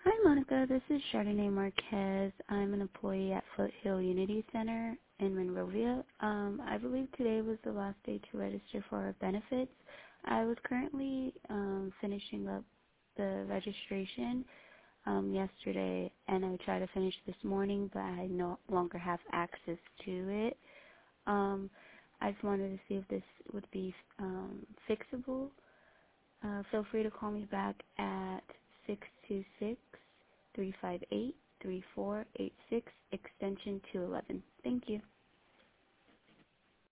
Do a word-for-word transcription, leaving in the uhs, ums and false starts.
Hi, Monica. This is Chardonnay Marquez. I'm an employee at Foothill Unity Center in Monrovia. Um, I believe today was the last day to register for our benefits. I was currently um, finishing up the registration um, yesterday, and I tried to finish this morning, but I no longer have access to it. Um, I just wanted to see if this would be um, fixable. Uh, feel free to call me back at six two six, three five eight, three four eight six, extension two eleven. Thank you.